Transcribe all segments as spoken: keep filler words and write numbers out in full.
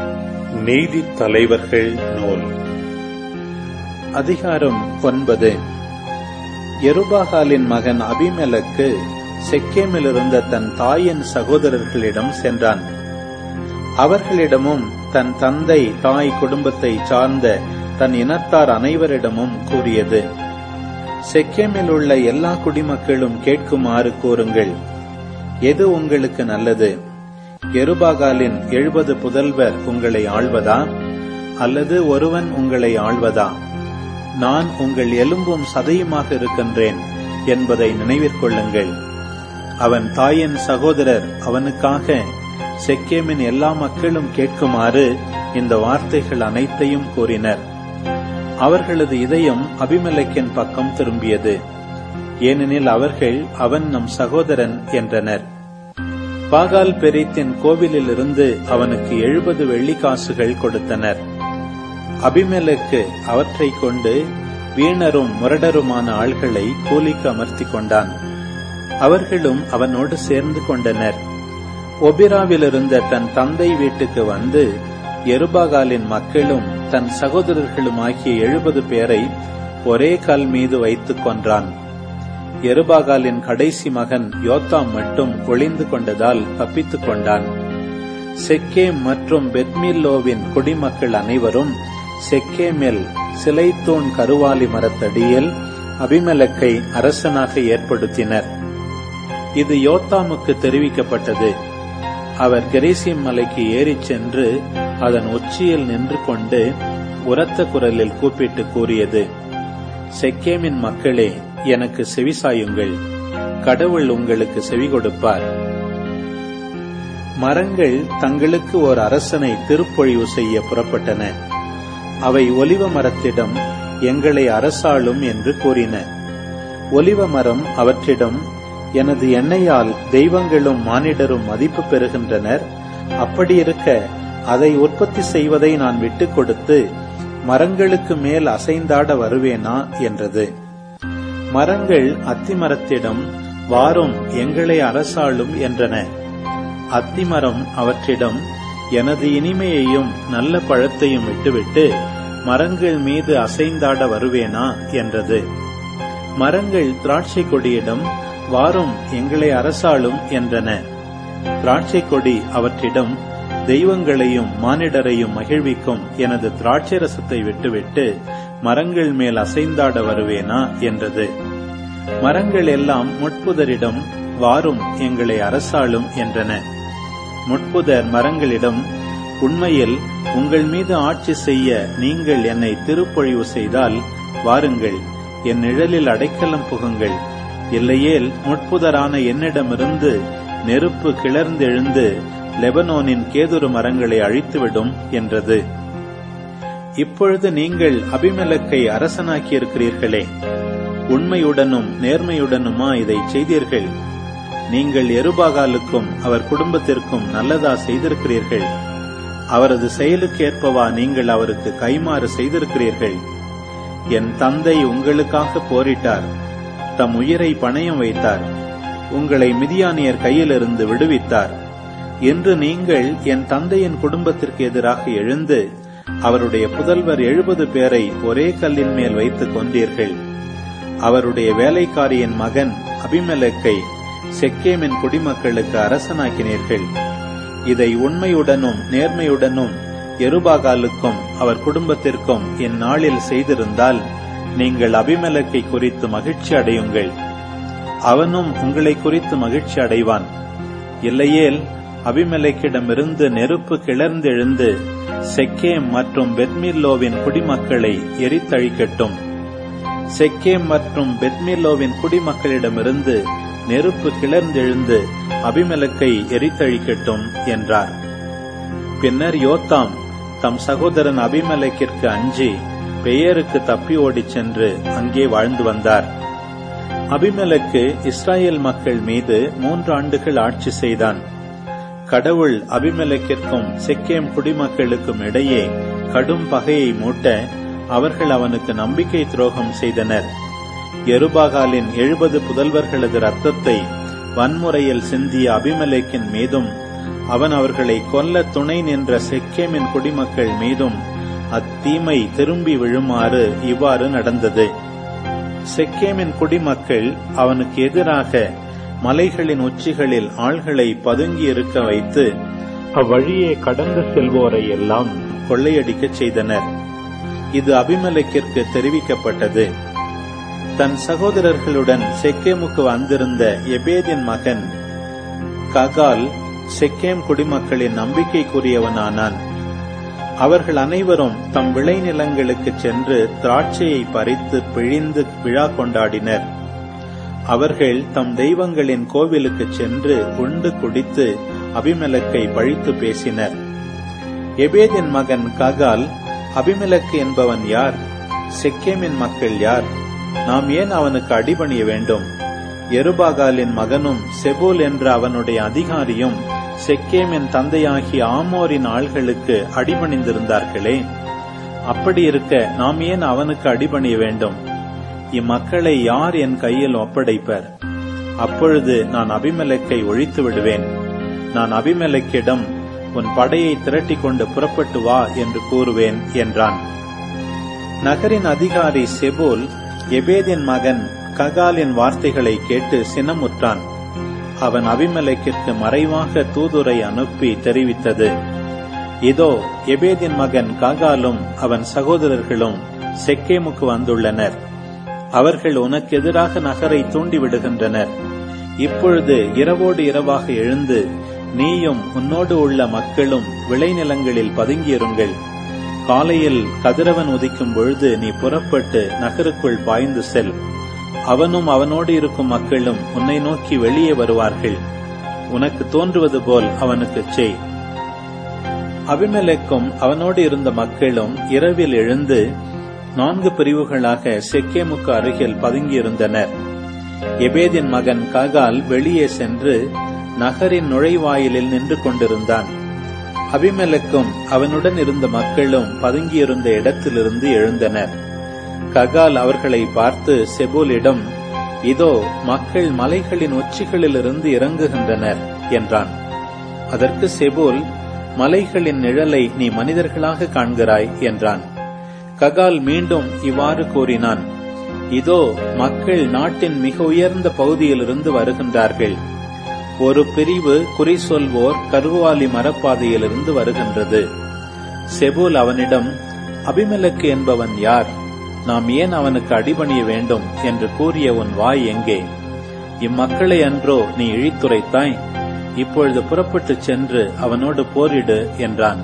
நீதித் தலைவர்கள் நூல் அதிகாரம் ஒன்பது. யெருபாகாலின் மகன் அபிமெலக்கு செக்கேமிலிருந்த தன் தாயின் சகோதரர்களிடம் சென்றான். அவர்களிடமும் தன் தந்தை தாய் குடும்பத்தை சார்ந்த தன் இனத்தார் அனைவரிடமும் கூறியது, செக்கேமில் உள்ள எல்லா குடிமக்களும் கேட்குமாறு கூறுங்கள். எது உங்களுக்கு நல்லது? யெருபாகாலின் எழுபது புதல்வர் உங்களை ஆள்வதா, அல்லது ஒருவன் உங்களை ஆள்வதா? நான் உங்கள் எலும்பும் சதையுமாக இருக்கின்றேன் என்பதை நினைவிற்கொள்ளுங்கள். அவன் தாயின் சகோதரர் அவனுக்காக செக்கேமின் எல்லா மக்களும் கேட்குமாறு இந்த வார்த்தைகள் அனைத்தையும் கூறினர். அவர்களது இதயம் அபிமெலக்கின் பக்கம் திரும்பியது, ஏனெனில் அவர்கள் அவன் நம் சகோதரன் என்றனர். பாகால் பெரீத்தின் கோவிலில் இருந்து அவனுக்கு எழுபது வெள்ளிக்காசுகள் கொடுத்தனர். அபிமெலக்கு அவற்றை கொண்டு வீணரும் முரடருமான ஆள்களை கூலிக்கு அமர்த்தி கொண்டான். அவர்களும் அவனோடு சேர்ந்து கொண்டனர். ஒபிராவிலிருந்த தன் தந்தை வீட்டுக்கு வந்து யெருபாகாலின் மக்களும் தன் சகோதரர்களும் ஆகிய எழுபது பேரை ஒரே கல் மீது வைத்துக் கொன்றான். யெருபாகாலின் கடைசி மகன் யோத்தாம் மட்டும் ஒளிந்து கொண்டதால் தப்பித்துக் கொண்டான். செக்கேம் மற்றும் பெத்மில்லோவின் குடிமக்கள் அனைவரும் செக்கேமில் சிலைத்தூண் கருவாலி மரத்தடியில் அபிமெலக்கை அரசனாக ஏற்படுத்தினர். இது யோத்தாமுக்கு தெரிவிக்கப்பட்டது. அவர் கெரிசீம் மலைக்கு ஏறிச் சென்று அதன் உச்சியில் நின்று கொண்டு உரத்த குரலில் கூப்பிட்டு கூறியது, செக்கேமின் மக்களே, எனக்கு செவிசாயுங்கள். கடவுள் உங்களுக்கு செவி கொடுப்பார். மரங்கள் தங்களுக்கு ஓர் அரசனை திருப்பொழிவு செய்ய புறப்பட்டன. அவை ஒலிவ மரத்திடம் எங்களை அரசாளும் என்று கூறின. ஒலிவ மரம் அவற்றிடம், எனது எண்ணெயால் தெய்வங்களும் மானிடரும் மதிப்பு பெறுகின்றனர். அப்படியிருக்க அதை உற்பத்தி செய்வதை நான் விட்டுக் கொடுத்து மரங்களுக்கு மேல் அசைந்தாட வருவேனா என்றது. மரங்கள் அத்திமரத்திடம், வாரும் எங்களை அரசாளும் என்றன. அத்திமரம் அவற்றிடம், எனது இனிமையையும் நல்ல பழத்தையும் விட்டுவிட்டு மரங்கள் மீது அசைந்தாட வருவேனா என்றது. மரங்கள் திராட்சை கொடியிடம், வாரும் எங்களை அரசாளும் என்றன. திராட்சை கொடி அவற்றிடம், தெய்வங்களையும் மானிடரையும் மகிழ்விக்கும் எனது திராட்சை ரசத்தை விட்டுவிட்டு மரங்கள் மேல் அசைந்தாட வருவேனா என்றது. மரங்கள் எல்லாம் முட்புதரிடம், வாரும் எங்களை அரசாளும் என்றன. முட்புதர் மரங்களிடம், உண்மையில் உங்கள் மீது ஆட்சி செய்ய நீங்கள் என்னை திருப்பொழிவு செய்தால் வாருங்கள், என் நிழலில் அடைக்கலம் புகுங்கள். இல்லையேல் முட்புதரான என்னிடமிருந்து நெருப்பு கிளர்ந்தெழுந்து லெபனோனின் கேதுரு மரங்களை அழித்துவிடும் என்றது. இப்பொழுது நீங்கள் அபிமெலக்கை அரசனாக்கியிருக்கிறீர்களே, உண்மையுடனும் நேர்மையுடனுமா இதை செய்தீர்கள்? நீங்கள் யெருபாகாலுக்கும் அவர் குடும்பத்திற்கும் நல்லதா செய்திருக்கிறீர்கள்? அவரது செயலுக்கேற்பவா நீங்கள் அவருக்கு கைமாறு செய்திருக்கிறீர்கள்? என் தந்தை உங்களுக்காக போரிட்டார், தம் உயிரை பணயம் வைத்தார், உங்களை மிதியானியர் கையிலிருந்து விடுவித்தார். என்று நீங்கள் என் தந்தையின் குடும்பத்திற்கு எதிராக எழுந்து அவருடைய புதல்வர் எழுபது பேரை ஒரே கல்லின் மேல் வைத்துக் கொண்டீர்கள். அவருடைய வேலைக்காரியின் மகன் அபிமெலக்கை செக்கேமின் குடிமக்களுக்கு அரசனாக்கினீர்கள். இதை உண்மையுடனும் நேர்மையுடனும் யெருபாகாலுக்கும் அவர் குடும்பத்திற்கும் இந்நாளில் செய்திருந்தால் நீங்கள் அபிமெலக்கை குறித்து மகிழ்ச்சி அடையுங்கள், அவனும் உங்களை குறித்து மகிழ்ச்சி அடைவான். இல்லையேல் அபிமெலக்கிடமிருந்து நெருப்பு கிளர்ந்தெழுந்து செக்கேம் மற்றும் பெத்மில்லோவின் குடிமக்களை எரித்தழிக்கட்டும். செக்கேம் மற்றும் பெத்மில்லோவின் குடிமக்களிடமிருந்து நெருப்பு கிளர்ந்தெழுந்து அபிமெலக்கை எரித்தழிக்கட்டும் என்றார். பின்னர் யோத்தாம் தம் சகோதரன் அபிமெலக்கிற்கு அஞ்சி பெயருக்கு தப்பி ஓடிச் சென்று அங்கே வாழ்ந்து வந்தார். அபிமெலக்கு இஸ்ராயேல் மக்கள் மீது மூன்று ஆண்டுகள் ஆட்சி செய்தான். கடவுள் அபிமெலக்கிற்கும் செக்கேம் குடிமக்களுக்கும் இடையே கடும் பகையை மூட்ட அவர்கள் அவனுக்கு நம்பிக்கை துரோகம் செய்தனர். யெருபாகாலின் எழுபது புதல்வர்களது இரத்தத்தை வன்முறையில் சிந்திய அபிமெலேக்கின் மீதும் அவன் அவர்களை கொல்ல துணை நின்ற செக்கேமின் குடிமக்கள் மீதும் அத்தீமை திரும்பி விழுமாறு இவ்வாறு நடந்தது. செக்கேமின் குடிமக்கள் அவனுக்கு எதிராக மலைகளின் உச்சிகளில் ஆள்களை பதுங்கி இருக்க வைத்து அவ்வழியே கடந்து செல்வோரை எல்லாம் கொள்ளையடிக்கச் செய்தனர். இது அபிமெலேக்கிற்கு தெரிவிக்கப்பட்டது. தன் சகோதரர்களுடன் செக்கேமுக்கு வந்திருந்த எபேதின் மகன் ககால் செக்கேம் குடிமக்களின் நம்பிக்கைக்குரியவனானான். அவர்கள் அனைவரும் தம் விளைநிலங்களுக்கு சென்று திராட்சையை பறித்து பிழிந்து விழா கொண்டாடினர். அவர்கள் தம் தெய்வங்களின் கோவிலுக்கு சென்று உண்டு குடித்து அபிமெலேக்கை பழித்து பேசினர். எபேதின் மகன் ககால், அபிமெலேக்கு என்பவன் யார்? செக்கேமின் மக்கள் யார்? நாம் ஏன் அவனுக்கு அடிபணிய வேண்டும்? எருபாகாலின் மகனும் செபூல் என்ற அவனுடைய அதிகாரியும் செக்கேமின் தந்தையாகிய ஆமோரின் ஆள்களுக்கு அடிபணிந்திருந்தார்களே. அப்படி இருக்க நாம் ஏன் அவனுக்கு அடிபணிய வேண்டும்? இம்மக்களை யார் என் கையில் ஒப்படைப்பர்? அப்பொழுது நான் அபிமெலேக்கை ஒழித்து விடுவேன். நான் அபிமெலேக்கிடம், உன் படையை திரட்டிக் கொண்டு புறப்பட்டு வா என்று கூறுவேன் என்றான். நகரின் அதிகாரி செபூல் எபேதின் மகன் ககாலின் வார்த்தைகளை கேட்டு சினமுற்றான். அவன் அபிமெலேக்கிற்கு மறைவாக தூதுரை அனுப்பி தெரிவித்தது, இதோ எபேதின் மகன் ககாலும் அவன் சகோதரர்களும் செக்கேமுக்கு வந்துள்ளனர். அவர்கள் உனக்கு எதிராக நகரை தூண்டிவிடுகின்றனர். இப்பொழுது இரவோடு இரவாக எழுந்து நீயும் உன்னோடு உள்ள மக்களும் விளைநிலங்களில் பதுங்கியிருங்கள். காலையில் கதிரவன் உதிக்கும் பொழுது நீ புறப்பட்டு நகருக்குள் பாய்ந்து செல். அவனும் அவனோடு இருக்கும் மக்களும் உன்னை நோக்கி வெளியே வருவார்கள். உனக்கு தோன்றுவது போல் அவனுக்குச் செய். அபிமெலேக்கும் அவனோடு இருந்த மக்களும் இரவில் எழுந்து நான்கு பிரிவுகளாக செக்கேமுக்கு அருகில் பதுங்கியிருந்தனர். எபேதின் மகன் ககால் வெளியே சென்று நகரின் நுழைவாயிலில் நின்று கொண்டிருந்தான். அபிமெலேக்கும் அவனுடன் இருந்த மக்களும் பதுங்கியிருந்த இடத்திலிருந்து எழுந்தனர். ககால் அவர்களை பார்த்து செபூலிடம், இதோ மக்கள் மலைகளின் உச்சிகளிலிருந்து இறங்குகின்றனர் என்றான். அதற்கு செபூல், மலைகளின் நிழலை நீ மனிதர்களாக காண்கிறாய் என்றான். ககால் மீண்டும் இவ்வாறு கூறினான், இதோ மக்கள் நாட்டின் மிக உயர்ந்த பகுதியிலிருந்து வருகின்றார்கள். ஒரு பிரிவு குறி சொல்வோர் கருவாலி மரப்பாதையிலிருந்து வருகின்றது. செபூல் அவனிடம், அபிமெலேக்கு என்பவன் யார்? நாம் ஏன் அவனுக்கு அடிபணிய வேண்டும் என்று கூறிய உன் வாய் எங்கே? இம்மக்களை அன்றோ நீ இழித்துரைத்தாய்? இப்பொழுது புறப்பட்டுச் சென்று அவனோடு போரிடு என்றான்.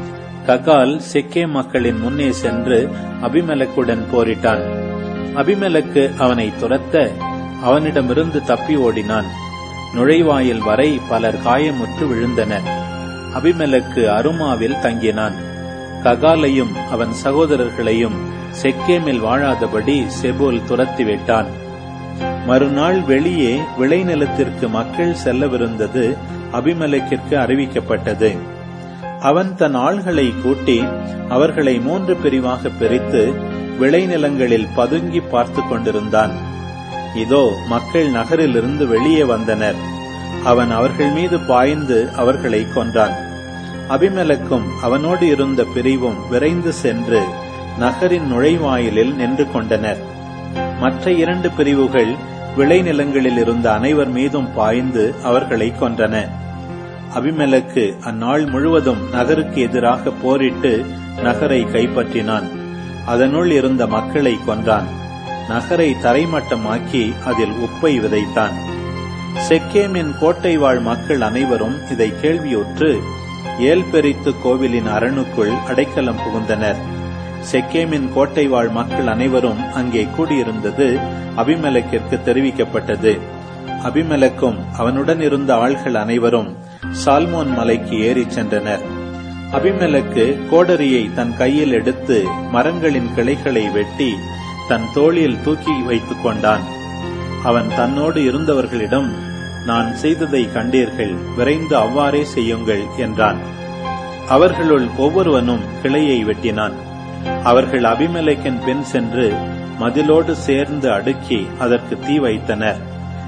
ககால் செக்கேம் மக்களின் முன்னே சென்று அபிமெலேக்குடன் போரிட்டான். அபிமெலேக்கு அவனை துரத்த அவனிடமிருந்து தப்பி ஓடினான். நுழைவாயில் வரை பலர் காயமுற்று விழுந்தனர். அபிமெலேக்கு அருமாவில் தங்கினான். ககாலையும் அவன் சகோதரர்களையும் செக்கேமில் வாழாதபடி செபூல் துரத்திவிட்டான். மறுநாள் வெளியே விளைநிலத்திற்கு மக்கள் செல்லவிருந்தது அபிமெலேக்கிற்கு அறிவிக்கப்பட்டது. அவன் தன் ஆள்களை கூட்டி அவர்களை மூன்று பிரிவாக பிரித்து விளைநிலங்களில் பதுங்கி பார்த்து கொண்டிருந்தான். இதோ மக்கள் நகரிலிருந்து வெளியே வந்தனர். அவன் அவர்கள் மீது பாய்ந்து அவர்களை கொன்றான். அபிமெலேக்கும் அவனோடு இருந்த பிரிவும் விரைந்து சென்று நகரின் நுழைவாயிலில் நின்று கொண்டனர். மற்ற இரண்டு பிரிவுகள் விளைநிலங்களில் இருந்த அனைவர் மீதும் பாய்ந்து அவர்களை கொன்றன. அபிமெலேக்கு அந்நாள் முழுவதும் நகருக்கு எதிராக போரிட்டு நகரை கைப்பற்றினான். அதனுள் இருந்த மக்களை கொன்றான். நகரை தரைமட்டமாக்கி அதில் உப்பை விதைத்தான். செக்கேமின் கோட்டை வாழ் மக்கள் அனைவரும் இதை கேள்வியுற்று ஏல்பெரித்து கோவிலின் அரணுக்குள் அடைக்கலம் புகுந்தனர். செக்கேமின் கோட்டை வாழ் மக்கள் அனைவரும் அங்கே கூடியிருந்தது அபிமெலேக்கிற்கு தெரிவிக்கப்பட்டது. அபிமெலேக்கும் அவனுடன் இருந்த ஆள்கள் அனைவரும் சால்மோன் மலைக்கு ஏறிச் சென்றனர். அபிமெலேக்கு கோடரியை தன் கையில் எடுத்து மரங்களின் கிளைகளை வெட்டி தன் தோளில் தூக்கி வைத்துக் கொண்டான். அவன் தன்னோடு இருந்தவர்களிடம், நான் செய்ததை கண்டீர்கள், விரைந்து அவ்வாறே செய்யுங்கள் என்றான். அவர்களுள் ஒவ்வொருவனும் கிளையை வெட்டினான். அவர்கள் அபிமெலேக்கின் பின் சென்று மதிலோடு சேர்ந்து அடுக்கி அதற்கு தீ வைத்தனர்.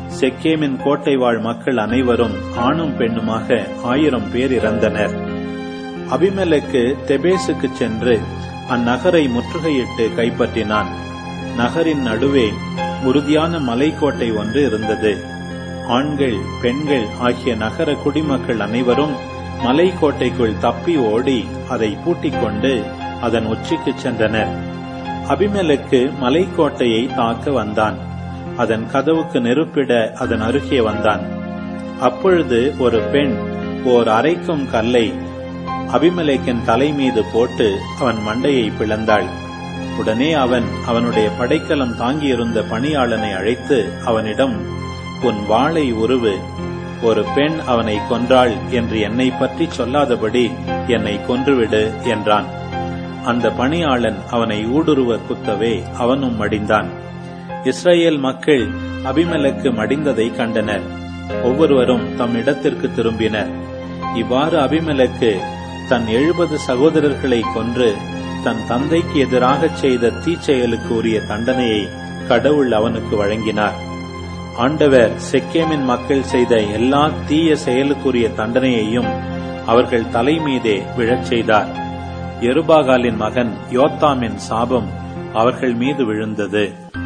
செக்கேமின் கோட்டை வாழ் மக்கள் அனைவரும் ஆணும் பெண்ணுமாக ஆயிரம் பேர் இறந்தனர். அபிமெலக்கு தெபேசுக்கு சென்று அந்நகரை முற்றுகையிட்டு கைப்பற்றினான். நகரின் நடுவே உறுதியான மலைக்கோட்டை ஒன்று இருந்தது. ஆண்கள் பெண்கள் ஆகிய நகர குடிமக்கள் அனைவரும் மலைக்கோட்டைக்குள் தப்பி ஓடி அதை பூட்டிக் கொண்டு அதன் உச்சிக்கு சென்றனர். அபிமெலக்கு மலைக்கோட்டையை தாக்க வந்தான். அதன் கதவுக்கு நெருப்பிட அதன் அருகே வந்தான். அப்பொழுது ஒரு பெண் ஓர் அரைக்கும் கல்லை அபிமெலேக்கின் தலை மீது போட்டு அவன் மண்டையை பிளந்தாள். உடனே அவன் அவனுடைய படைக்கலம் தாங்கியிருந்த பணியாளனை அழைத்து அவனிடம், உன் வாளை உருவு, ஒரு பெண் அவனை கொன்றாள் என்று என்னை பற்றி சொல்லாதபடி என்னை கொன்றுவிடு என்றான். அந்த பணியாளன் அவனை ஊடுருவ குத்தவே அவனும் மடிந்தான். இஸ்ரேல் மக்கள் அபிமெலக்கு மடிந்ததை கண்டனர். ஒவ்வொருவரும் தம் இடத்திற்கு திரும்பினர். இவ்வாறு அபிமெலக்கு தன் எழுபது சகோதரர்களை கொன்று தன் தந்தைக்கு எதிராக செய்த தீச்செயலுக்கு உரிய தண்டனையை கடவுள் அவனுக்கு வழங்கினார். ஆண்டவர் செக்கேமின் மக்கள் செய்த எல்லா தீய செயலுக்குரிய தண்டனையையும் அவர்கள் தலை மீதே விழச் செய்தார். யெருபாகாலின் மகன் யோத்தாமின் சாபம் அவர்கள் மீது விழுந்தது.